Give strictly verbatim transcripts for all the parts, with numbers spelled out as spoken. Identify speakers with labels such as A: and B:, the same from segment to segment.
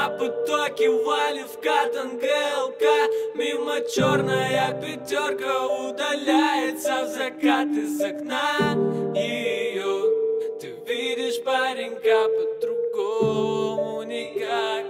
A: на потоке валим в катан ГЛК. Мимо черная пятерка удаляется в закат из окна ее. Ты видишь паренька по-другому никак.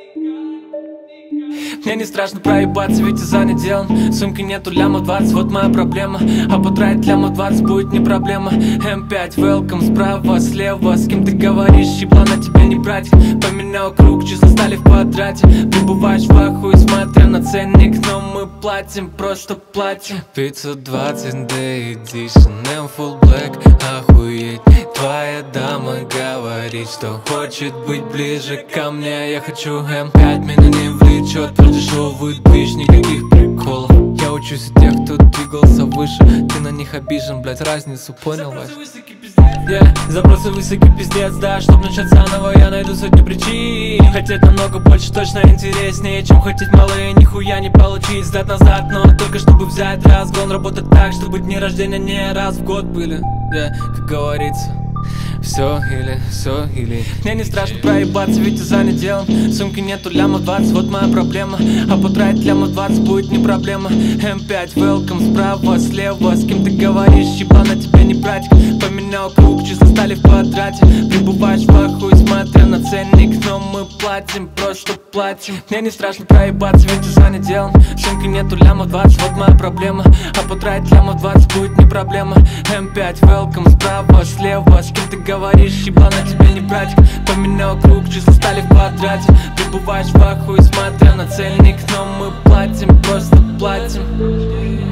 A: Мне не страшно проебаться, ведь я занят делом. Сумки нету лямов двадцать, вот моя проблема. А потратить лямов двадцать будет не проблема. эм пять, welcome, справа, слева. С кем ты говоришь, еблан, на тебе не брать. Поменял круг, числа стали в квадрате. Прибываешь в ахуе, смотря на ценник. Но мы платим, просто платим. пятьсот двадцать дэй Edition, M Full Black, охуеть. Твоя дама говорит, что хочет быть ближе ко мне. Я хочу эм пять, меня не влечет продешевый движ, никаких приколов. Я учусь у тех, кто двигался выше. Ты на них обижен, блять, разницу понял, Вась? Yeah. Запросы высокий пиздец, да. Чтоб начать заново, я найду сотни причин. Хотеть намного больше точно интереснее, чем хотеть мало и нихуя не получить. Сдать назад, но только чтобы взять разгон. Работать так, чтобы дни рождения не раз в год были, yeah. Как говорится, все или, все или. Мне не страшно проебаться, ведь я занят делом. Сумки нету лямов двадцать, вот моя проблема. А потратить лямов двадцать будет не проблема. эм пять, welcome, справа, слева. С кем ты говоришь, еблан, на тебе не брать. Поменял круг, числа стали в квадрате. Прибываешь в ахуе, смотря на ценник. Но мы платим, просто платим. Мне не страшно проебаться, ведь я занят делом. Сумки нету лямов двадцать, вот моя проблема. А потратить лямов двадцать будет не проблема. эм пять, welcome, справа, слева. С кем ты говоришь, еблан, на тебе не брать. Поменял круг, числа стали в квадрате. Прибываешь в ахуе, смотря на цельник. Но мы платим, просто платим.